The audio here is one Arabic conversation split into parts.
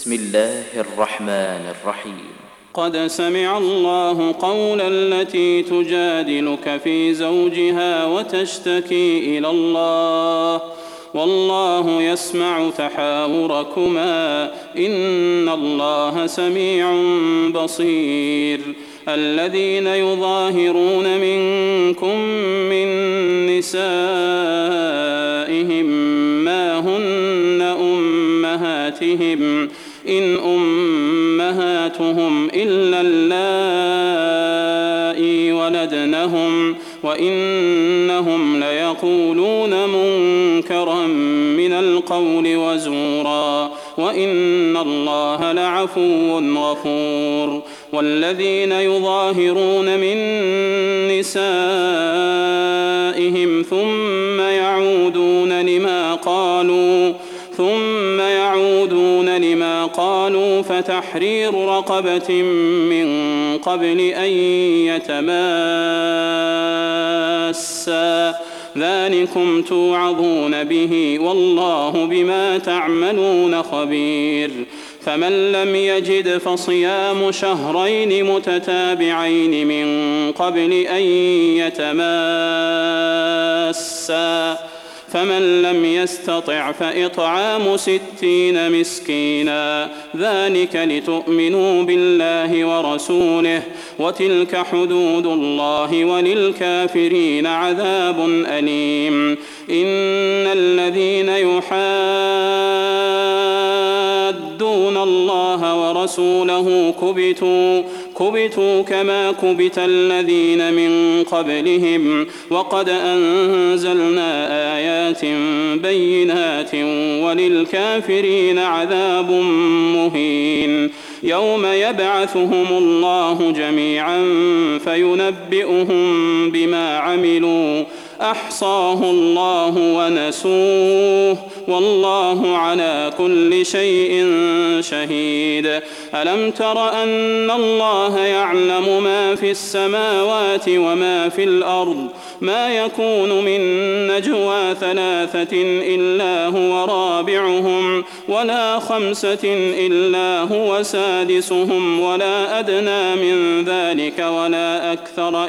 بسم الله الرحمن الرحيم. قد سمع الله قول التي تجادلك في زوجها وتشتكي إلى الله والله يسمع تحاوركما إن الله سميع بصير. الذين يظاهرون منكم من نسائهم ما هن أمهاتهم إن أمهاتهم إلا اللائي ولدنهم وإنهم ليقولون منكرا من القول وزورا وإن الله لعفو غفور. والذين يظاهرون من نسائهم ثم يعودون لما قالوا فتحرير رقبة من قبل أن يتماسا ذلكم توعظون به والله بما تعملون خبير. فمن لم يجد فصيام شهرين متتابعين من قبل أن يتماسا فمن لم يستطع فإطعام 60 مسكينا ذلك لتؤمنوا بالله ورسوله وتلك حدود الله وللكافرين عذاب أليم. إن الذين يحادون الله ورسوله كبتوا كما كبت الذين من قبلهم وقد أنزلنا آيات بينات وللكافرين عذاب مهين. يوم يبعثهم الله جميعا فينبئهم بما عملوا أحصاه الله ونسوه والله على كل شيء شهيد. ألم تر أن الله يعلم ما في السماوات وما في الأرض ما يكون من نجوى 3 إلا هو رابعهم ولا 5 إلا هو سادسهم ولا أدنى من ذلك ولا أكثر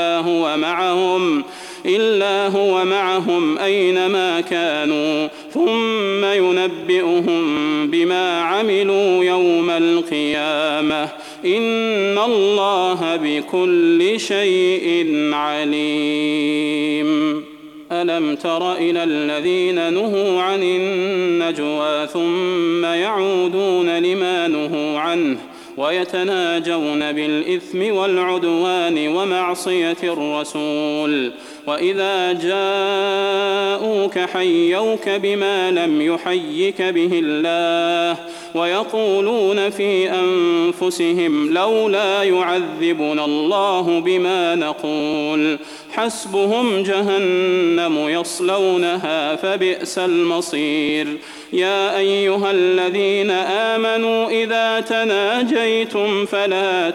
إلا هو معهم أينما كانوا ثم ينبئهم بما عملوا يوم القيامة إن الله بكل شيء عليم. ألم تر إلى الذين نهوا عن النجوى ثم يعودون لما نهوا عنه ويتناجون بالإثم والعدوان ومعصية الرسول وإذا جاءوك حيوك بما لم يحيك به الله ويقولون في أنفسهم لولا يعذبنا الله بما نقول حسبهم جهنم يصلونها فبئس المصير. يا أيها الذين آمنوا إذا تناجيتم فلا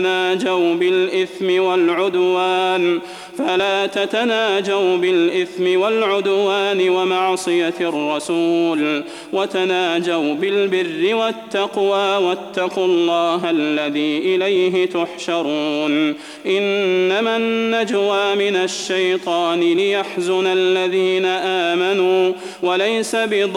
تتناجوا بالإثم والعدوان ومعصية الرسول وتناجوا بالبر والتقوى واتقوا الله الذي إليه تحشرون. إنما النجوى من الشيطان ليحزن الذين آمنوا وليس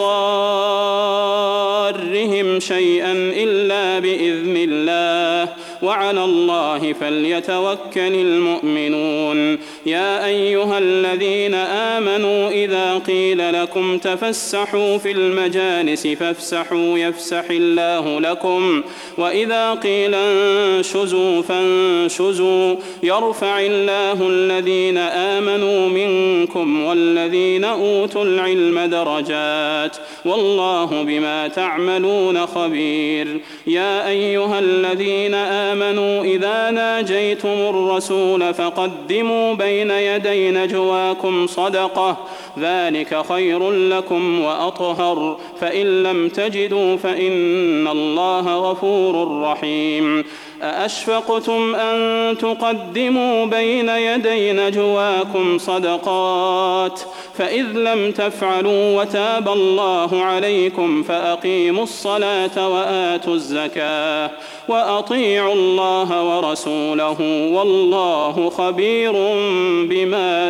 بضارهم شيئا إلا بإذن الله وعلى الله فليتوكل المؤمنون. يا أيها الذين آمنوا إذا قيل لكم تفسحوا في المجالس فافسحوا يفسح الله لكم وإذا قيل انشزوا فانشزوا يرفع الله الذين آمنوا منكم والذين أوتوا العلم درجات والله بما تعملون خبير. يا أيها الذين آمنوا إذا ناجيتم الرسول فقدموا بين يدي نجواكم صدقة ذلك خير لكم وأطهر فإن لم تجدوا فإن الله غفور رحيم. أأشفقتم أن تقدموا بين يدي نجواكم صدقات فإذ لم تفعلوا وتاب الله عليكم فأقيموا الصلاة وآتوا الزكاة وأطيعوا الله ورسوله والله خبير بما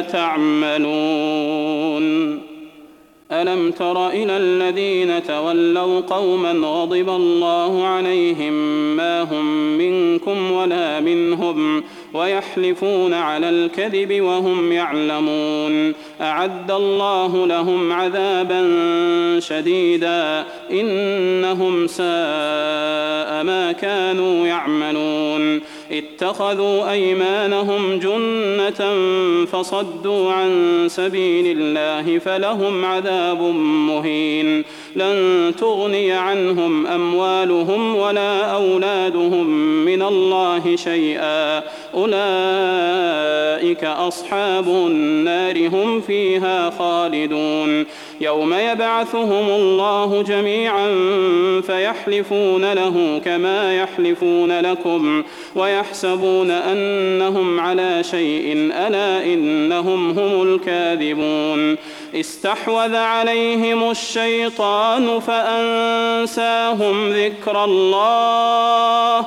تعملون. ألم تر إلى الذين تولوا قوما غضب الله عليهم ما هم منكم ولا منهم ويحلفون على الكذب وهم يعلمون أعد الله لهم عذابا شديدا إنهم ساء ما كانوا يعملون اتخذوا أيمانهم جنة فصدوا عن سبيل الله فلهم عذاب مهين لن تغني عنهم أموالهم ولا أولادهم من الله شيئا أولئك أصحاب النار هم فيها خالدون يوم يبعثهم الله جميعا فيحلفون له كما يحلفون لكم ويحسبون أنهم على شيء ألا إنهم هم الكاذبون استحوذ عليهم الشيطان فأنساهم ذكر الله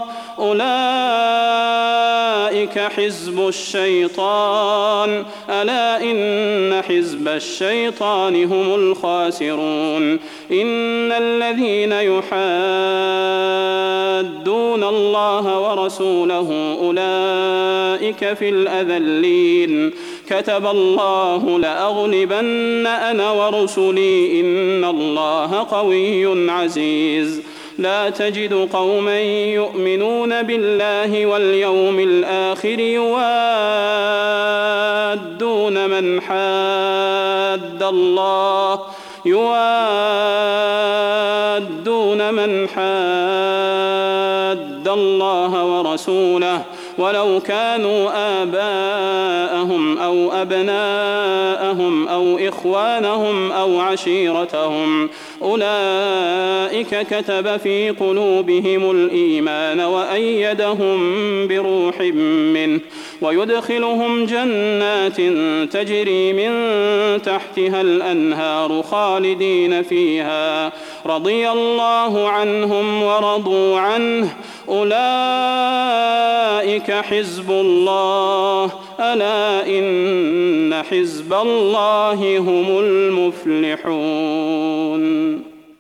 أولئك حزب الشيطان ألا إن حزب الشيطان هم الخاسرون إن الذين يحادون الله ورسوله أولئك في الأذلين كتب الله لأغلبن أنا ورسلي إن الله قوي عزيز لا تجد قوما يؤمنون بالله واليوم الآخر يوادون من حاد الله ورسوله ولو كانوا آباءهم أو أبناءهم أو إخوانهم أو عشيرتهم أولئك كتب في قلوبهم الإيمان وأيدهم بروح منه ويدخلهم جنات تجري من تحتها الأنهار خالدين فيها رضي الله عنهم ورضوا عنه أولئك حزب الله ألا إن حزب الله هم المفلحون.